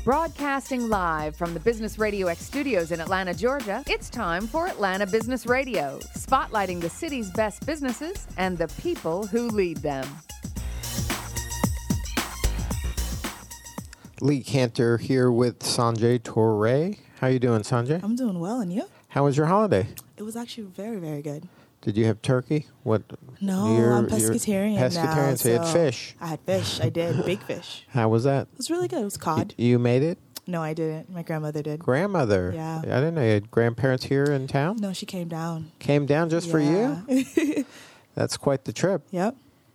Broadcasting live from the Business Radio X studios in Atlanta, Georgia, it's time for Atlanta Business Radio, spotlighting the city's best businesses and the people who lead them. Lee Cantor here with Sanjay Torre. How you doing, Sanjay? I'm doing well, and you? How was your holiday? It was actually very, very good. Did you have turkey? What? No, I'm pescatarian now. Pescatarian, so you had fish. I had fish. I did. Big fish. How was that? It was really good. It was cod. You made it? No, I didn't. My grandmother did. Grandmother? Yeah. I didn't know you had grandparents here in town? No, she came down. Came down just for you? That's quite the trip. Yep.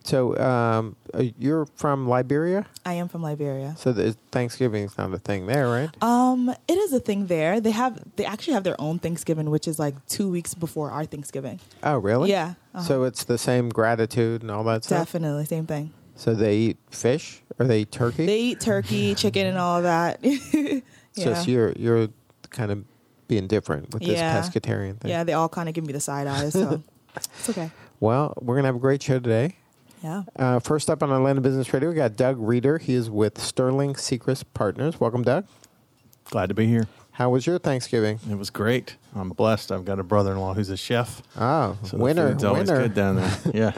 So you're from Liberia? I am from Liberia. So Thanksgiving's not a thing there, right? It is a thing there. They actually have their own Thanksgiving, which is like 2 weeks before our Thanksgiving. Oh, really? Yeah. So it's the same gratitude and all that stuff? Definitely, same thing. So they eat fish or they eat turkey? They eat turkey, chicken, and all of that. So you're kind of being different with this pescatarian thing. Yeah, they all kind of give me the side eyes, so it's okay. Well, we're going to have a great show today. Yeah. First up on Atlanta Business Radio, we got Doug Reeder. He is with Sterling Secrest Partners. Welcome, Doug. Glad to be here. How was your Thanksgiving? It was great. I'm blessed. I've got a brother-in-law who's a chef. Oh, so winner. The food's always good down there. Yeah.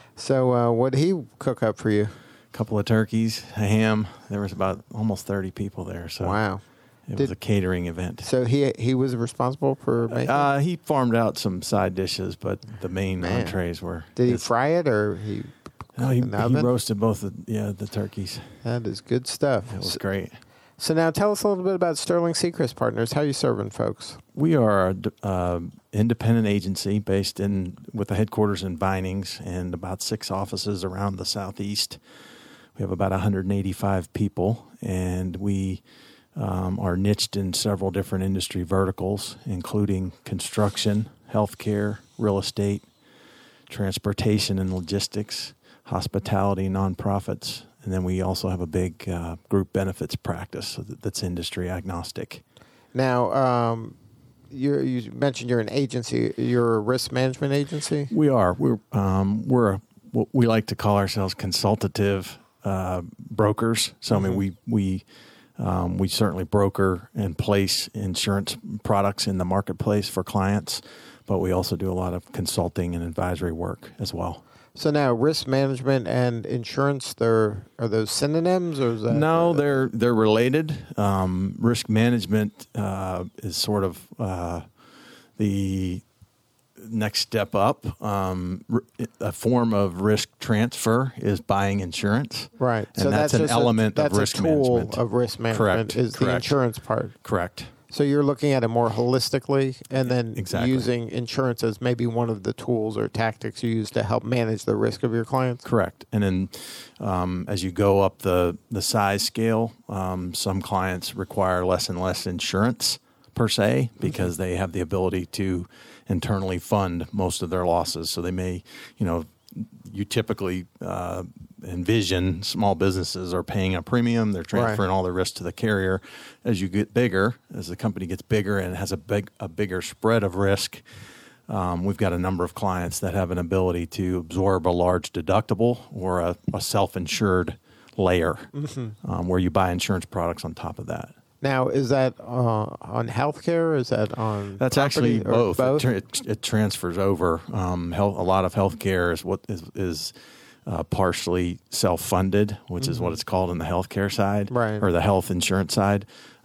So what did he cook up for you? A couple of turkeys, a ham. There was about almost 30 people there. So wow. It was a catering event. So he was responsible for making he farmed out some side dishes, but the main entrees were... Did he fry it or he... No, he roasted both the turkeys. That is good stuff. It was great. So now tell us a little bit about Sterling Secrest Partners. How are you serving folks? We are an independent agency based with the headquarters in Vinings and about 6 offices around the Southeast. We have about 185 people, and we are niched in several different industry verticals, including construction, healthcare, real estate, transportation and logistics, hospitality, nonprofits, and then we also have a big group benefits practice that's industry agnostic. Now, you mentioned you're an agency. You're a risk management agency? We are. We're what we like to call ourselves consultative brokers. So I mean, we certainly broker and place insurance products in the marketplace for clients, but we also do a lot of consulting and advisory work as well. So now, risk management and insurance, are those synonyms, or is that? No, they're related. Risk management is sort of the next step up. A form of risk transfer is buying insurance. Right. And so that's an element of risk management. That's a tool of risk management. Correct. The insurance part. Correct. So you're looking at it more holistically and then exactly. using insurance as maybe one of the tools or tactics you use to help manage the risk of your clients? Correct. And then as you go up the size scale, some clients require less and less insurance per se because they have the ability to internally fund most of their losses. So they may, you typically envision small businesses are paying a premium. They're transferring all the risk to the carrier. As you get bigger, as the company gets bigger and has a bigger spread of risk, we've got a number of clients that have an ability to absorb a large deductible or a self-insured layer where you buy insurance products on top of that. Now, is that on healthcare? Is that on That's property, actually both. Both? It transfers over. A lot of healthcare is what is partially self-funded, which is what it's called in the healthcare side, or the health insurance side,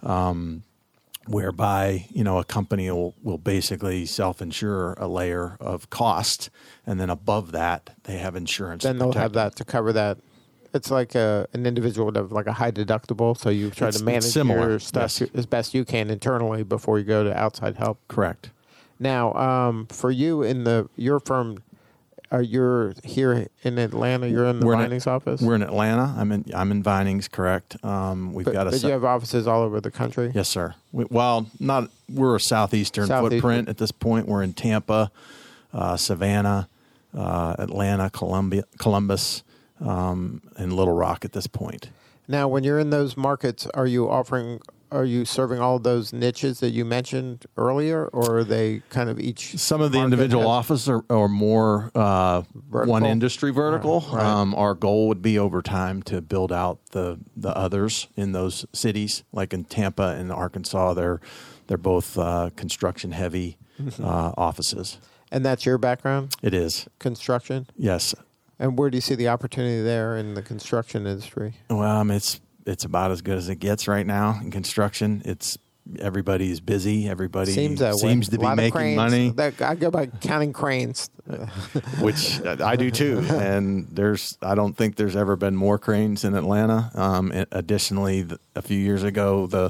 whereby a company will basically self-insure a layer of cost, and then above that they have insurance. Then they'll have that to cover that. It's like an individual would have like a high deductible, so you try to manage your stuff as best you can internally before you go to outside help. Correct. Now, for you in your firm, you're here in Atlanta. You're in the Vinings office. We're in Atlanta. I'm in Vinings. Correct. But you have offices all over the country. Yes, sir. We're a southeastern footprint at this point. We're in Tampa, Savannah, Atlanta, Columbus. In Little Rock at this point. Now, when you're in those markets, are you offering are you serving all those niches that you mentioned earlier, or are they kind of each? Some of the individual offices are more one industry vertical. Right. Our goal would be over time to build out the others in those cities, like in Tampa and Arkansas. They're both construction heavy offices. And that's your background? It is. Construction? Yes. And where do you see the opportunity there in the construction industry? Well, it's about as good as it gets right now in construction. Everybody's busy. Everybody seems to be making money. I go by counting cranes, which I do too. And I don't think there's ever been more cranes in Atlanta. Additionally, a few years ago, the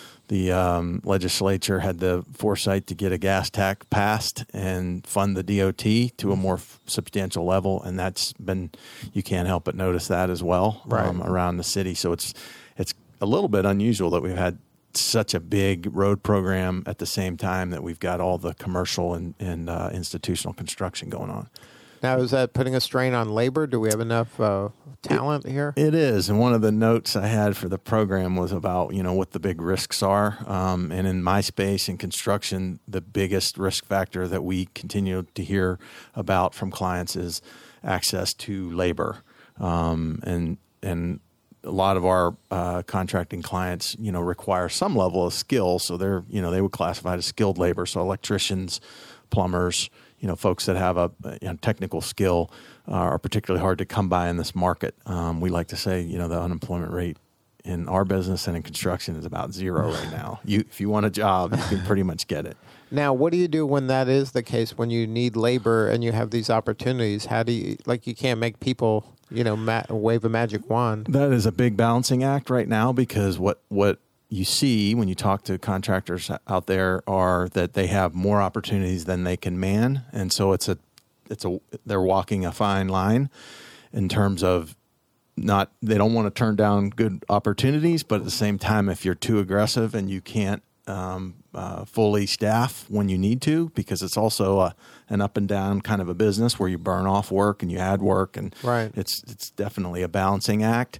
legislature had the foresight to get a gas tax passed and fund the DOT to a more substantial level, and you can't help but notice that as well around the city. So it's a little bit unusual that we've had such a big road program at the same time that we've got all the commercial and institutional construction going on. Now, is that putting a strain on labor? Do we have enough talent here? It is. And one of the notes I had for the program was about, what the big risks are. And in my space in construction, the biggest risk factor that we continue to hear about from clients is access to labor. And a lot of our contracting clients, require some level of skill. So they would classify it as skilled labor. So electricians, plumbers, folks that have a technical skill are particularly hard to come by in this market. We like to say, the unemployment rate in our business and in construction is about 0 right now. If you want a job, you can pretty much get it. Now, what do you do when that is the case, when you need labor and you have these opportunities? How do you, you can't make people, wave a magic wand? That is a big balancing act right now, because what you see when you talk to contractors out there are that they have more opportunities than they can man, and so they're walking a fine line in terms of they don't want to turn down good opportunities, but at the same time, if you're too aggressive and you can't fully staff when you need to, because it's also an up and down kind of a business where you burn off work and you add work, and it's definitely a balancing act.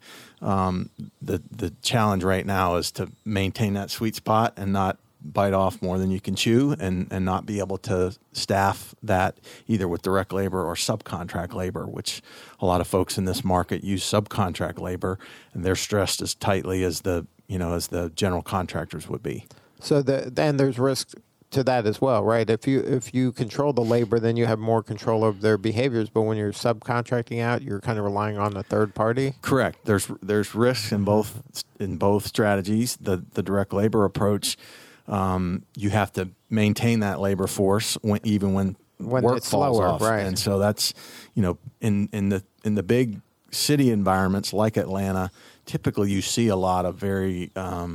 The challenge right now is to maintain that sweet spot and not bite off more than you can chew, and not be able to staff that either with direct labor or subcontract labor, which a lot of folks in this market use subcontract labor, and they're stressed as tightly as the general contractors would be. So then there's risk to that as well, right? If you control the labor, then you have more control of their behaviors. But when you're subcontracting out, you're kind of relying on a third party. Correct. There's risks in both strategies. The direct labor approach, you have to maintain that labor force even when work it's falls slower, off. right? And so that's in the big city environments like Atlanta, typically you see a lot of very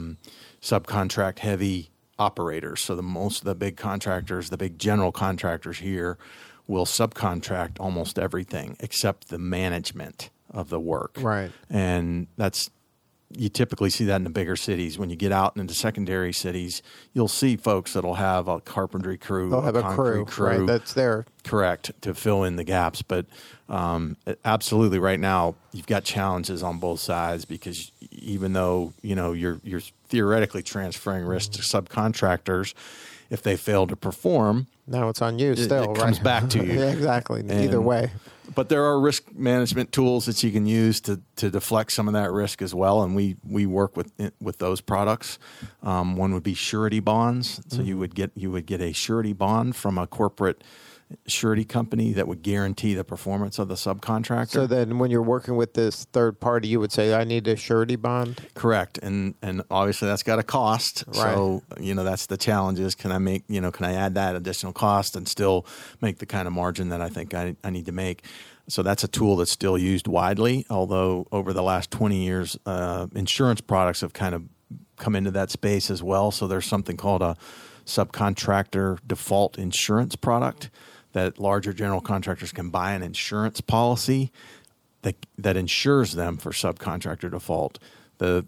subcontract heavy operators. So most of the big contractors, the big general contractors here, will subcontract almost everything except the management of the work. Right. And you typically see that in the bigger cities. When you get out into secondary cities, you'll see folks that'll have a carpentry crew, they'll have a crew, right? That's there. Correct, to fill in the gaps. But absolutely, right now you've got challenges on both sides, because even though you're theoretically transferring risk to subcontractors, if they fail to perform, now it's on you still. It comes back to you. Yeah, exactly. Either way. But there are risk management tools that you can use to deflect some of that risk as well, and we work with those products. One would be surety bonds. So you would get a surety bond from a corporate surety company that would guarantee the performance of the subcontractor. So then when you're working with this third party, you would say, I need a surety bond? Correct. And obviously that's got a cost. Right. So, that's the challenge is, can I add that additional cost and still make the kind of margin that I think I need to make? So that's a tool that's still used widely, although over the last 20 years, insurance products have kind of come into that space as well. So there's something called a subcontractor default insurance product that larger general contractors can buy an insurance policy that insures them for subcontractor default. The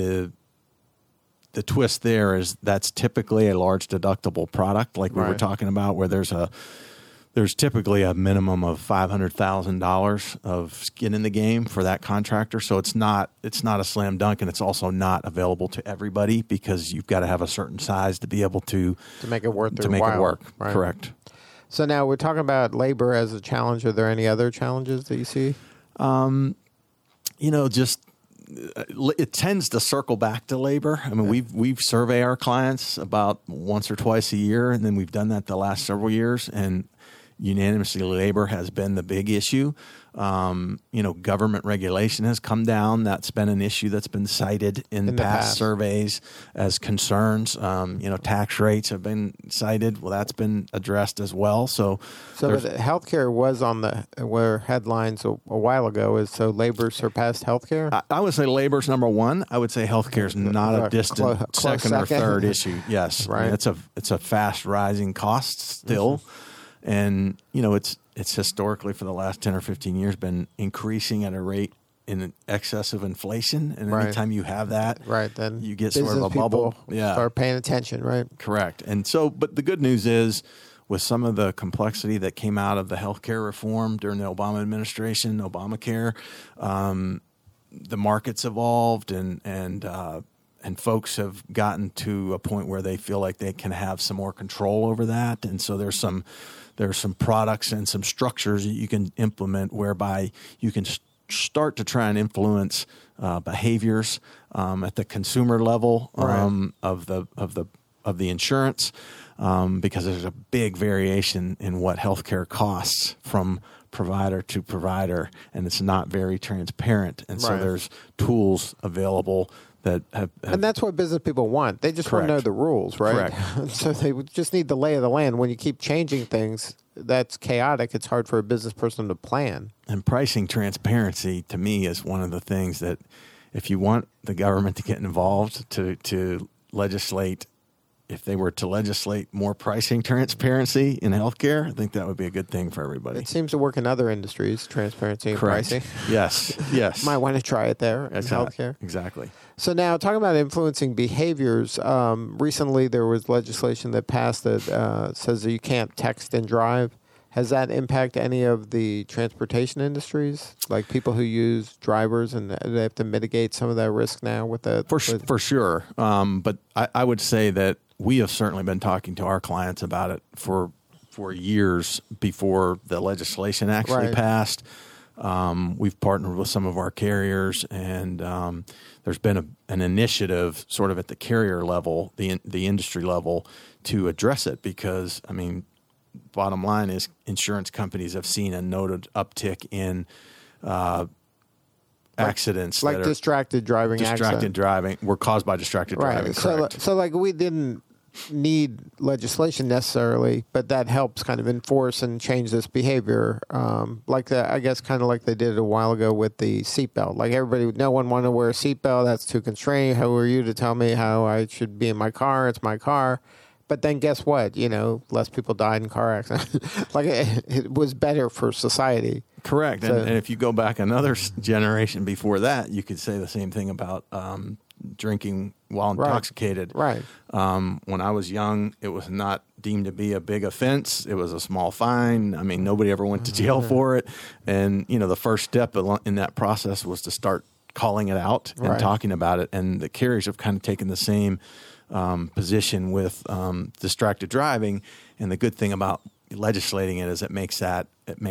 twist there is that's typically a large deductible product, like we were talking about, where there's a there's typically a minimum of $500,000 of skin in the game for that contractor. So it's not a slam dunk, and it's also not available to everybody because you've got to have a certain size to be able to make it worth to make while. it work. Right. Correct. So now we're talking about labor as a challenge. Are there any other challenges that you see? Just it tends to circle back to labor. I mean, we've survey our clients about once or twice a year, and then we've done that the last several years, and unanimously labor has been the big issue. Government regulation has come down. That's been an issue that's been cited in the past surveys as concerns. Tax rates have been cited. Well, that's been addressed as well. So healthcare was on where headlines a while ago is so labor surpassed healthcare? I would say labor's number one. I would say healthcare is not a distant second or third issue. Yes. Right. I mean, it's a fast rising cost still. Mm-hmm. And, it's historically for the last 10 or 15 years been increasing at a rate in excess of inflation. And anytime you have that, then you get sort of a bubble. Start paying attention, right? Correct. And so, but the good news is with some of the complexity that came out of the healthcare reform during the Obama administration, Obamacare, the market's evolved and folks have gotten to a point where they feel like they can have some more control over that. And so there's some products and some structures that you can implement whereby you can start to try and influence behaviors at the consumer level of the insurance because there's a big variation in what healthcare costs from provider to provider, and it's not very transparent. And so there's tools available that have, and that's what business people want. They just want to know the rules, right? Correct. So they just need the lay of the land. When you keep changing things, that's chaotic. It's hard for a business person to plan. And pricing transparency, to me, is one of the things that if you want the government to get involved to legislate, if they were to legislate more pricing transparency in healthcare, I think that would be a good thing for everybody. It seems to work in other industries, transparency and pricing. Yes. Might want to try it there in healthcare. Exactly. So now, talking about influencing behaviors, recently there was legislation that passed that says that you can't text and drive. Has that impacted any of the transportation industries, like people who use drivers, and they have to mitigate some of that risk now with that? For sure. But I would say that we have certainly been talking to our clients about it for years before the legislation actually passed. We've partnered with some of our carriers, and there's been an initiative sort of at the carrier level, the industry level, to address it because, I mean, bottom line is insurance companies have seen a noted uptick in accidents. Like distracted driving driving were caused by distracted driving. Correct. So like we didn't need legislation necessarily, but that helps kind of enforce and change this behavior. I guess kind of like they did a while ago with the seatbelt. Like no one wanted to wear a seatbelt. That's too constraining. Who are you to tell me how I should be in my car? It's my car. But then guess what? Less people died in car accidents. Like it was better for society. Correct. So, and if you go back another generation before that, you could say the same thing about drinking while intoxicated. Right. When I was young, it was not deemed to be a big offense. It was a small fine. I mean, nobody ever went to jail for it. And, the first step in that process was to start calling it out and talking about it. And the carriers have kind of taken the same position with distracted driving, and the good thing about legislating it is it makes that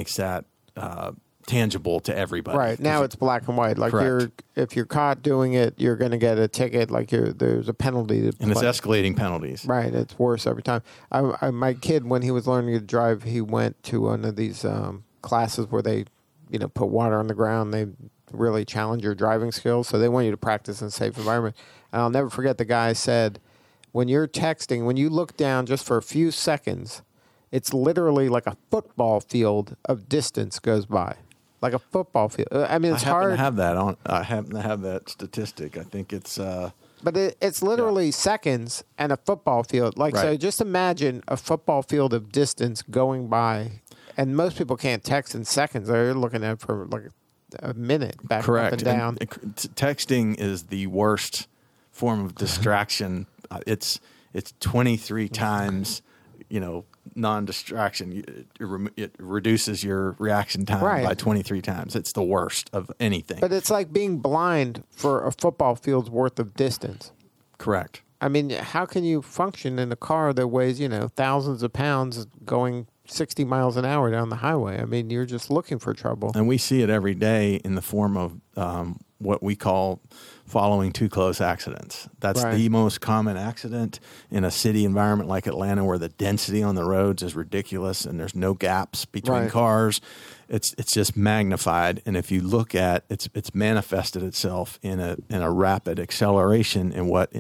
tangible to everybody. Right now, it's black and white. Like if you're caught doing it, you're going to get a ticket. Like there's a penalty, and it's escalating penalties. Right, it's worse every time. My kid, when he was learning to drive, he went to one of these classes where they, put water on the ground. They really challenge your driving skills, so they want you to practice in a safe environment. And I'll never forget the guy said, when you're texting, when you look down just for a few seconds, it's literally like a football field of distance goes by. Like a football field. I mean, it's hard. I happen to have that statistic. I think it's... But it's literally seconds and a football field. So just imagine a football field of distance going by. And most people can't text in seconds. They're looking at it for like a minute back up and down. Texting is the worst form of distraction. It's 23 times, non-distraction. It reduces your reaction time by 23 times. It's the worst of anything. But it's like being blind for a football field's worth of distance. Correct. I mean, how can you function in a car that weighs, thousands of pounds going 60 miles an hour down the highway? I mean, you're just looking for trouble. And we see it every day in the form of what we call following too close accidents. That's the most common accident in a city environment like Atlanta, where the density on the roads is ridiculous and there's no gaps between cars. It's just magnified, and if you look at it's manifested itself in a rapid acceleration in what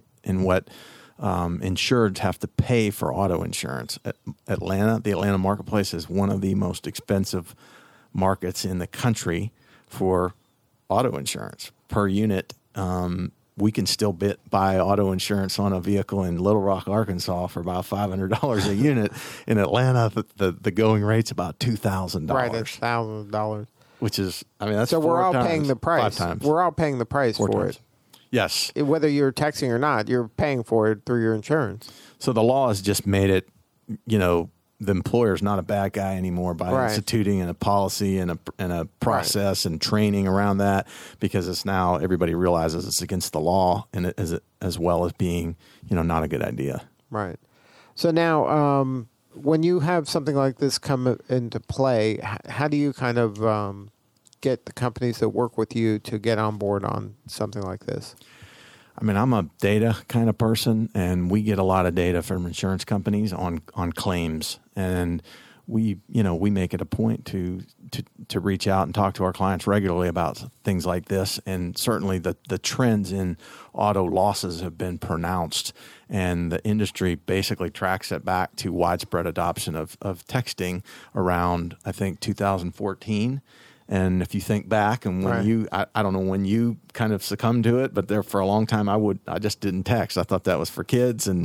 insureds have to pay for auto insurance. The Atlanta marketplace is one of the most expensive markets in the country for auto insurance per unit. We can still buy auto insurance on a vehicle in Little Rock, Arkansas for about $500 a unit. In Atlanta, the going rate's about $2,000. Right, that's $1,000. Which is, that's so we're all times, paying the price. 5 times. We're all paying the price for it. Yes. Whether you're texting or not, you're paying for it through your insurance. So the law has just made it, the employer's not a bad guy anymore by instituting a policy and a process and training around that, because it's now everybody realizes it's against the law, and as well as being, not a good idea. Right. So now, when you have something like this come into play, how do you kind of get the companies that work with you to get on board on something like this? I'm a data kind of person, and we get a lot of data from insurance companies on claims, and we make it a point to reach out and talk to our clients regularly about things like this. And certainly the trends in auto losses have been pronounced, and the industry basically tracks it back to widespread adoption of texting around, I think, 2014. And if you think back, and when I don't know when you kind of succumbed to it, but there for a long time I just didn't text. I thought that was for kids, and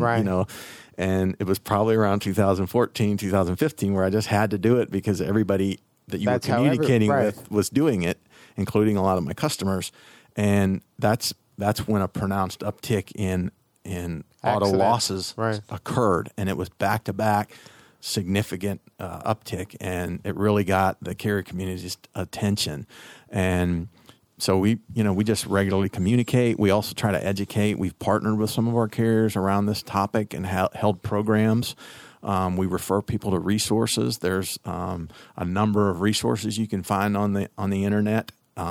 and it was probably around 2014, 2015 where I just had to do it because everybody that you were communicating with was doing it, including a lot of my customers, and that's when a pronounced uptick in auto losses occurred, and it was back to back. Significant uptick, and it really got the carrier community's attention. And so we just regularly communicate. We also try to educate. We've partnered with some of our carriers around this topic and held programs. We refer people to resources. There's a number of resources you can find on the internet.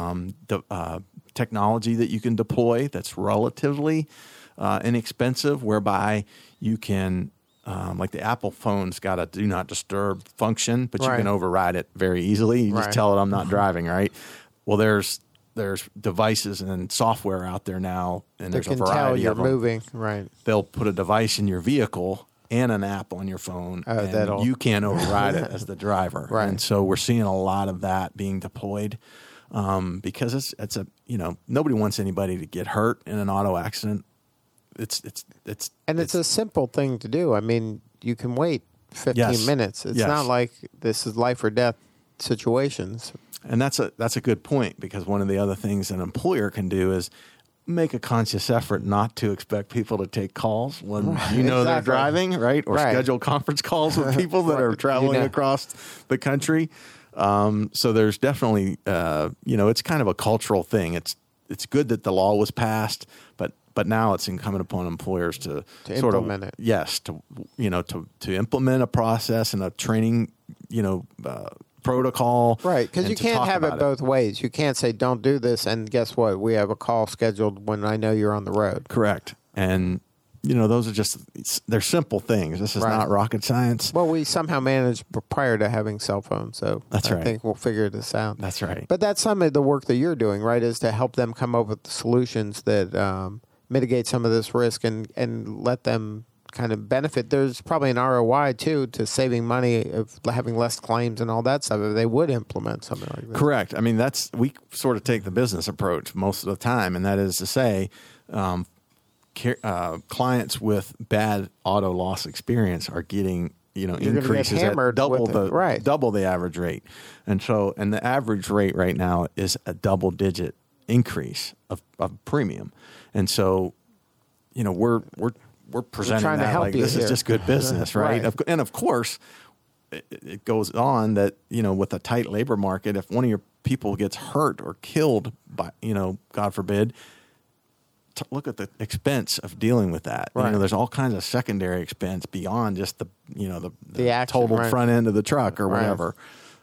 Technology that you can deploy that's relatively inexpensive, whereby you can. Like the Apple phone's got a do not disturb function, but you can override it very easily. You just tell it I'm not driving, right? Well, there's devices and software out there now, and there's a variety of them. Moving, right? They'll put a device in your vehicle and an app on your phone, and you can't override it as the driver. Right. And so we're seeing a lot of that being deployed because it's nobody wants anybody to get hurt in an auto accident. It's a simple thing to do. I mean, you can wait 15 minutes. It's not like this is life or death situations. And that's a good point, because one of the other things an employer can do is make a conscious effort not to expect people to take calls when they're driving, right? Or schedule conference calls with people that are traveling across the country. So there's definitely it's kind of a cultural thing. It's good that the law was passed, but now it's incumbent upon employers to sort implement it. Yes, to implement a process and a training, protocol. Right, because you can't have it both ways. You can't say don't do this, and guess what? We have a call scheduled when I know you're on the road. Correct, and those are they're simple things. This is not rocket science. Well, we somehow managed prior to having cell phones, so I think we'll figure this out. That's right. But that's some of the work that you're doing, right? Is to help them come up with solutions that mitigate some of this risk and let them kind of benefit. There's probably an ROI too to saving money of having less claims and all that stuff if they would implement something like this. Correct. I mean, we sort of take the business approach most of the time, and that is to say, clients with bad auto loss experience are getting increases at double the average rate, and the average rate right now is a double-digit increase of premium, and so we're presenting that like this is just good business, right? And of course, it goes on that, with a tight labor market, if one of your people gets hurt or killed by, God forbid, look at the expense of dealing with that. Right. There's all kinds of secondary expense beyond just the action, totaled right. front end of the truck or Right. whatever.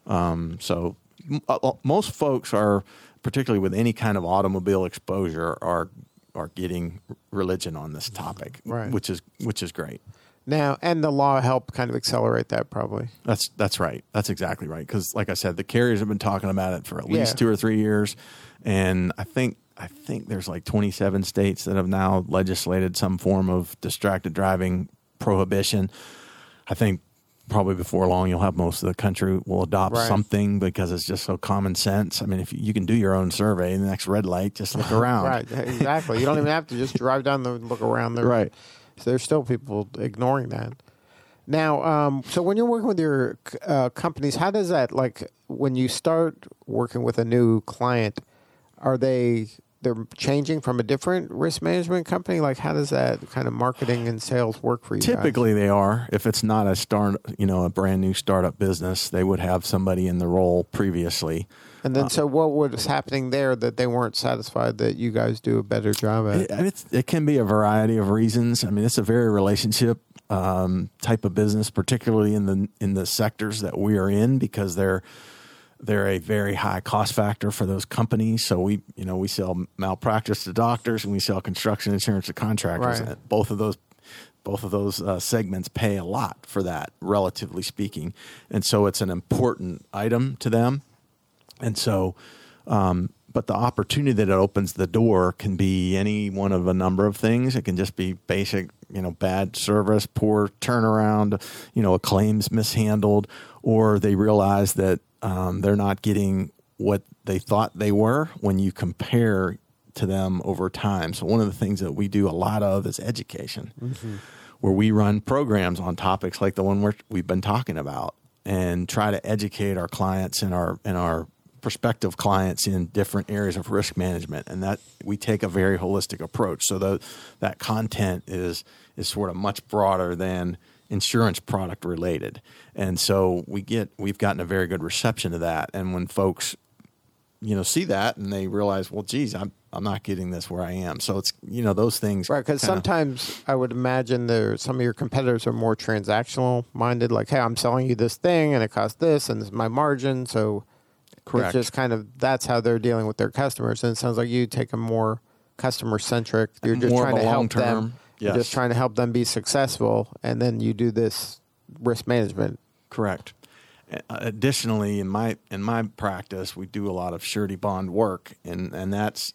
So most folks are, particularly with any kind of automobile exposure, are getting religion on this topic, Right. which is great. Now, and the law helped kind of accelerate that probably. That's right. That's exactly right. Because, like I said, the carriers have been talking about it for at least 2 or 3 years, and I think there's like 27 states that have now legislated some form of distracted driving prohibition. I think probably before long you'll have most of the country will adopt Right. something because it's just so common sense. I mean, if you can do your own survey, the next red light, just look around. Right, exactly. You don't even have to just drive down the look around there. Right. So there's still people ignoring that. Now, so when you're working with your companies, how does that, like, when you start working with a new client, are they're changing from a different risk management company? Like, how does that kind of marketing and sales work for you Typically, guys? they are. If it's not a brand new startup business, they would have somebody in the role previously. And then, so what was happening there that they weren't satisfied that you guys do a better job at? It can be a variety of reasons. I mean, it's a very relationship type of business, particularly in the sectors that we are in, because they're a very high cost factor for those companies. So we sell malpractice to doctors and we sell construction insurance to contractors. Right. Both of those segments pay a lot for that, relatively speaking, and so it's an important item to them. And so, but the opportunity that it opens the door can be any one of a number of things. It can just be basic, bad service, poor turnaround, a claim's mishandled, or they realize that they're not getting what they thought they were when you compare to them over time. So one of the things that we do a lot of is education, where we run programs on topics like the one we've been talking about, and try to educate our clients and our prospective clients in different areas of risk management, and that we take a very holistic approach. So that content is sort of much broader than insurance product related, and so we've gotten a very good reception to that. And when folks see that and they realize, well, geez, I'm not getting this where I am. So it's those things, Right, because sometimes I would imagine some of your competitors are more transactional minded, like, hey, I'm selling you this thing and it costs this and this is my margin. So correct. it's just kind of, that's how they're dealing with their customers. And it sounds like you take a more customer centric. You're just More trying of a to help long-term, them. You're yes. just trying to help them be successful. And then you do this risk management. Correct. Additionally, in my practice, we do a lot of surety bond work, and that's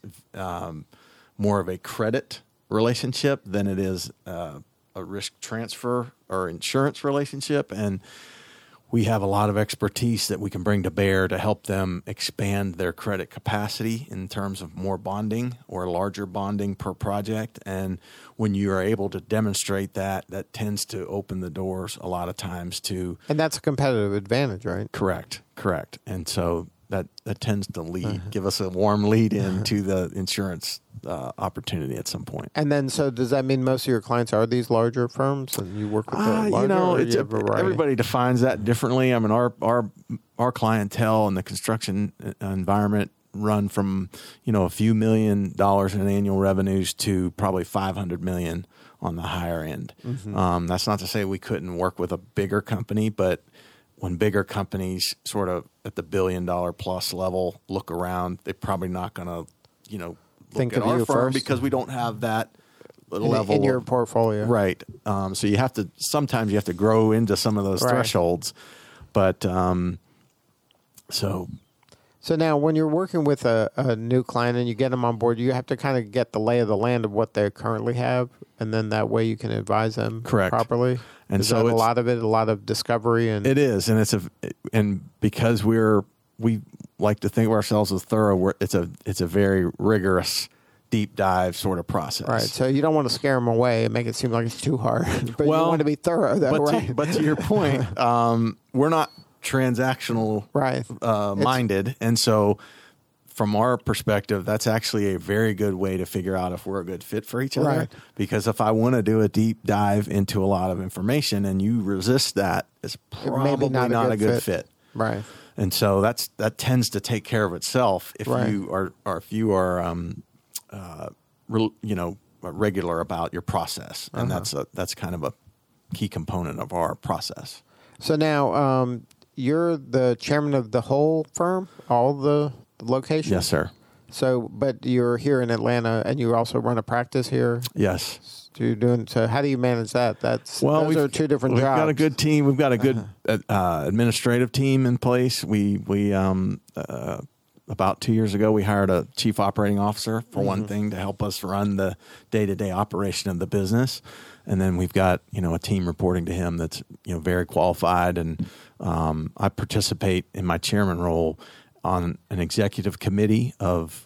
more of a credit relationship than it is a risk transfer or insurance relationship. And we have a lot of expertise that we can bring to bear to help them expand their credit capacity in terms of more bonding or larger bonding per project. And when you are able to demonstrate that tends to open the doors a lot of times to... And that's a competitive advantage, right? Correct. And so that tends to give us a warm lead into the insurance opportunity at some point. And then, so does that mean most of your clients are these larger firms, and you work with the larger? Or you have a variety? Everybody defines that differently. I mean, our clientele in the construction environment run from a few $1 million in annual revenues to probably $500 million on the higher end. Mm-hmm. That's not to say we couldn't work with a bigger company, but when bigger companies sort of at the $1 billion plus level look around, they're probably not going to think look of at our you firm first because we don't have that level in your portfolio, right? So you have to sometimes you have to grow into some of those thresholds, but so now when you're working with a new client and you get them on board, you have to kind of get the lay of the land of what they currently have, and then that way you can advise them properly. And is so that a lot of discovery, and it is, and because we like to think of ourselves as thorough, it's a very rigorous, deep dive sort of process. Right. So you don't want to scare them away and make it seem like it's too hard, but you want to be thorough, though, right? But to your point, we're not transactional right. minded, and so from our perspective, that's actually a very good way to figure out if we're a good fit for each other. Right. Because if I want to do a deep dive into a lot of information and you resist that, it's probably not a good fit. Right. And so that tends to take care of itself if Right. you are regular about your process, and that's kind of a key component of our process. So now you're the chairman of the whole firm, all the locations? Yes, sir. So, but you're here in Atlanta, and you also run a practice here. Yes. So how do you manage that? Those are two different we've jobs. Got a good team. We've got a good administrative team in place. We about 2 years ago, we hired a chief operating officer for one thing to help us run the day-to-day operation of the business. And then we've got, a team reporting to him that's, very qualified. And I participate in my chairman role on an executive committee of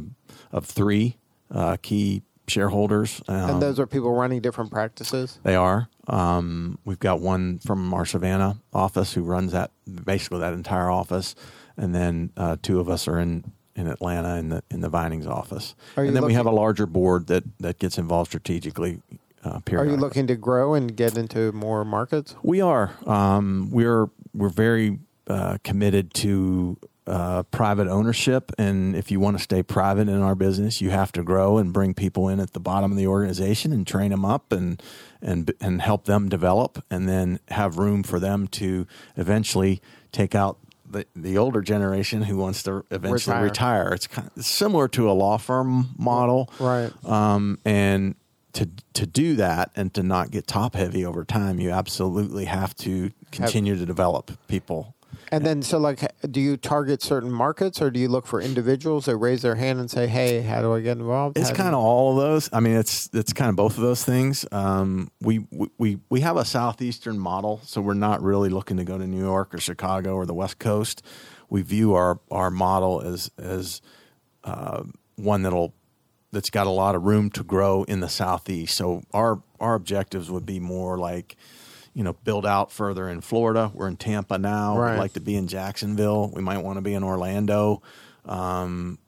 3 key shareholders. And those are people running different practices? They are. We've got one from our Savannah office who runs basically that entire office. And then 2 of us are in Atlanta in the Vinings office. And then we have a larger board that gets involved strategically. Are you looking to grow and get into more markets? We are. We're very committed to private ownership, and if you want to stay private in our business, you have to grow and bring people in at the bottom of the organization and train them up and help them develop, and then have room for them to eventually take out the older generation who wants to eventually retire. It's similar to a law firm model, right? And to do that and to not get top heavy over time, you absolutely have to continue to develop people. And then, so do you target certain markets, or do you look for individuals that raise their hand and say, "Hey, how do I get involved?" It's kind of all of those. I mean, it's kind of both of those things. We have a southeastern model, so we're not really looking to go to New York or Chicago or the West Coast. We view our model as one that's got a lot of room to grow in the Southeast. So our objectives would be more like, build out further in Florida. We're in Tampa now. Right. We'd like to be in Jacksonville. We might want to be in Orlando. Going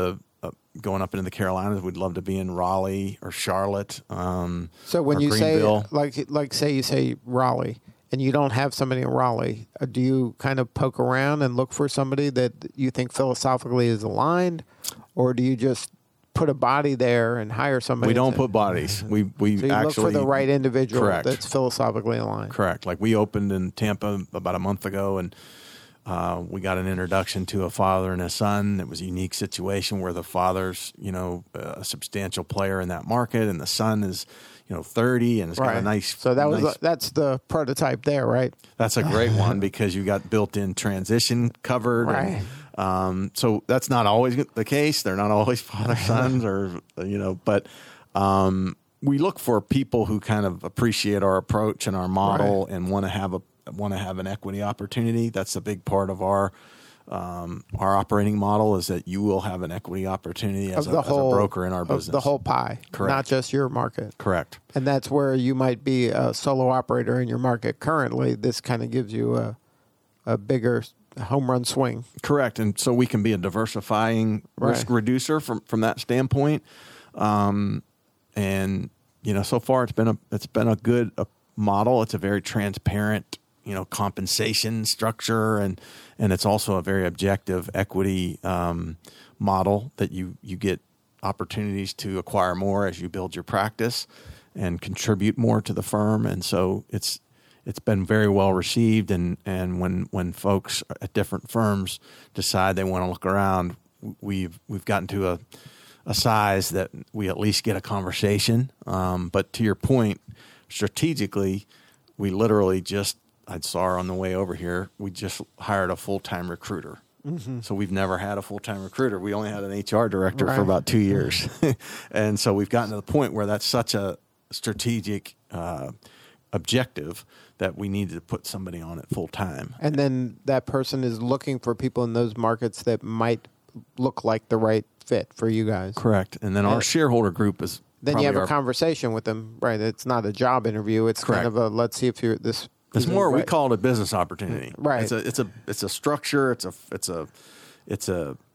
up into the Carolinas, we'd love to be in Raleigh or Charlotte. So when you say, Greenville. say you say Raleigh, and you don't have somebody in Raleigh, do you kind of poke around and look for somebody that you think philosophically is aligned, or do you just put a body there and hire somebody? We don't put bodies. We so you actually look for the right individual. Correct. That's philosophically aligned. Correct. Like we opened in Tampa about a month ago, and we got an introduction to a father and a son. It was a unique situation where the father's, a substantial player in that market, and the son is, 30 and it's got a nice. So that's the prototype there, right? That's a great one because you got built-in transition covered. Right. So that's not always the case. They're not always father-sons but we look for people who kind of appreciate our approach and our model and want to have an equity opportunity. That's a big part of our operating model, is that you will have an equity opportunity as a broker in our business. The whole pie, correct? Not just your market, correct? And that's where you might be a solo operator in your market currently. This kind of gives you a bigger home run swing, correct? And so we can be a diversifying risk reducer from that standpoint. And so far it's been a good model. It's a very transparent, compensation structure, and it's also a very objective equity model that you get opportunities to acquire more as you build your practice and contribute more to the firm. And so it's been very well received. And when folks at different firms decide they want to look around, we've gotten to a size that we at least get a conversation. But to your point, strategically, we literally I saw her on the way over here. We just hired a full-time recruiter. Mm-hmm. So we've never had a full-time recruiter. We only had an HR director for about 2 years. And so we've gotten to the point where that's such a strategic objective that we needed to put somebody on it full-time. And then that person is looking for people in those markets that might look like the right fit for you guys. Correct. And then our shareholder group is then you have a conversation with them, right? It's not a job interview. It's kind of a, let's see if you're this. It's more. We call it a business opportunity. Right. It's a structure. It's a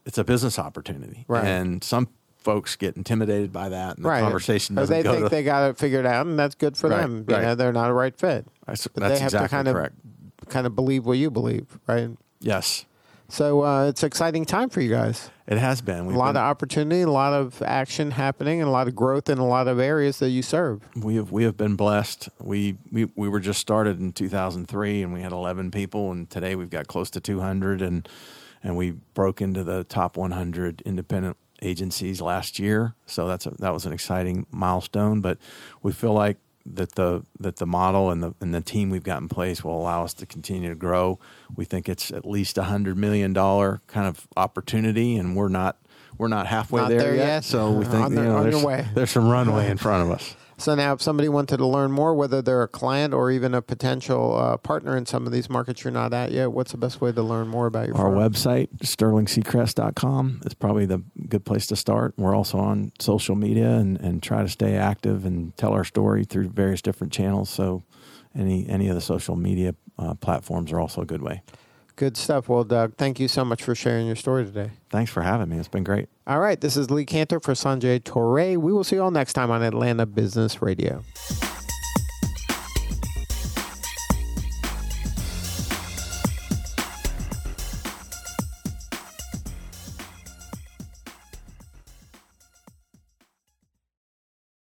it's a business opportunity. Right. And some folks get intimidated by that, and the Right. conversation Or doesn't they go think to, they got it figured out, and that's good for Right, them. right. You know, they're not a right fit. That's But they have exactly to kind of believe what you believe, right? Yes. So it's an exciting time for you guys. It has been. A lot of opportunity, a lot of action happening, and a lot of growth in a lot of areas that you serve. We have been blessed. We were just started in 2003, and we had 11 people, and today we've got close to 200, and we broke into the top 100 independent agencies last year. So that was an exciting milestone. But we feel like that the model and the team we've got in place will allow us to continue to grow. We think it's at least $100 million kind of opportunity, and we're not halfway Not there there yet. yet. So we think On your way. there's some runway in front of us. So now if somebody wanted to learn more, whether they're a client or even a potential partner in some of these markets you're not at yet, what's the best way to learn more about your Our firm? website, sterlingseacrest.com, is probably the good place to start. We're also on social media and try to stay active and tell our story through various different channels. So any of the social media platforms are also a good way. Good stuff. Well, Doug, thank you so much for sharing your story today. Thanks for having me. It's been great. All right. This is Lee Cantor for Sanjay Torre. We will see you all next time on Atlanta Business Radio.